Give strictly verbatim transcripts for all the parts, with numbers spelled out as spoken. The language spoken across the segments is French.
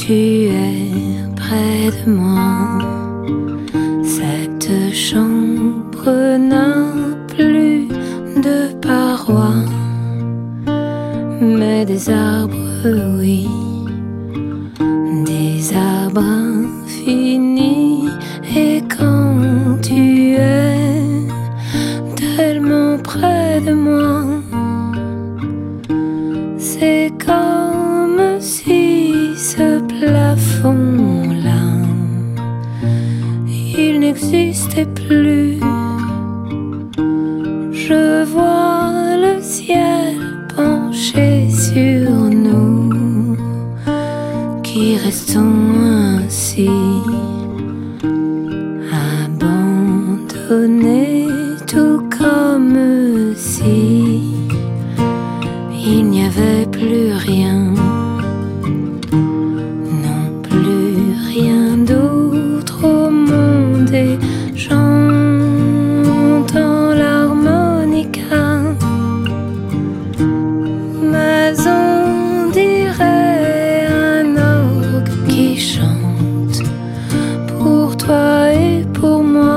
tu es près de moi, cette chambre n'a plus de parois, mais des arbres, oui, des arbres infinis. Et quand tu es tellement près de moi, c'est comme si ce plafond-là, il n'existait plus. Je vois le ciel penché sur nous, qui restons ainsi, abandonnés, tout comme si il n'y avait plus rien, non plus rien d'autre au monde. Et j'entends l'harmonica, mais on dirait un orgue qui chante pour toi et pour moi.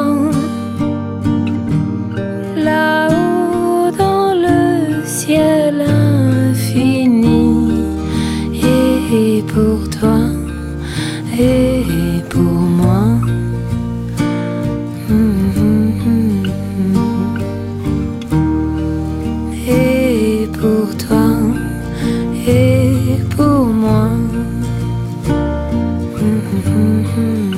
Là-haut dans le ciel infini, et pour toi et pour moi. Mm-hmm. Et pour toi et pour moi. Mm-hmm.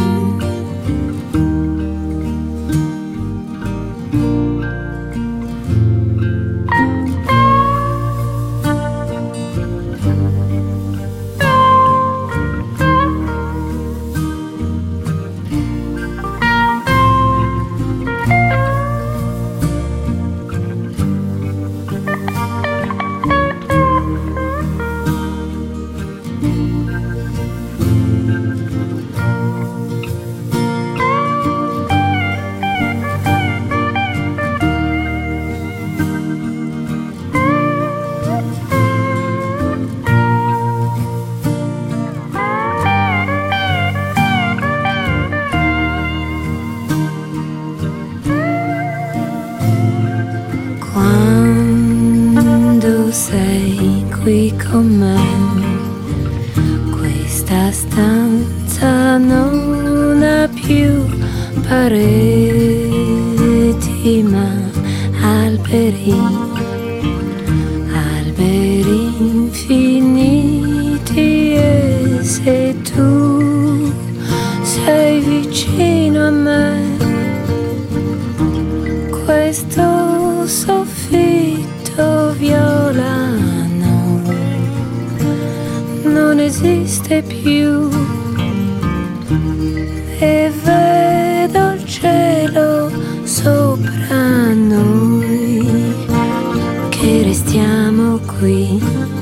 Quando sei qui con me, questa stanza non ha più pareti ma alberi, alberi infiniti. E se tu sei vicino a me, questo soffitto violano non esiste più, e vedo il cielo sopra noi, che restiamo qui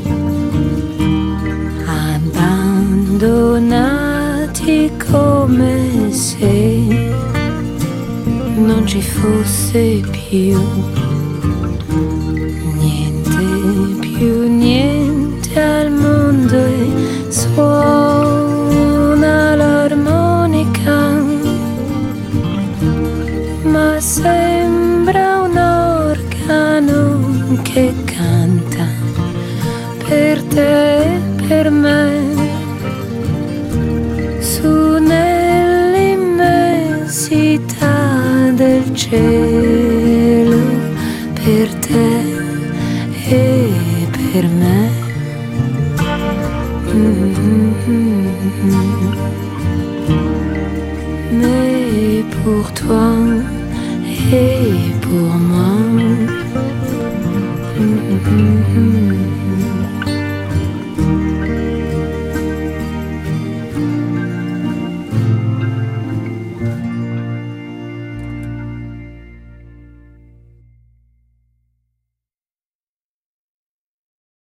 abbandonati, come se non ci fosse più niente, più niente al mondo. E suona l'armonica, ma sembra un organo che canta per te e per me, su nell'immensità del cielo, per te e per me. Mm-hmm. Mais pour toi et pour moi. Mm-hmm.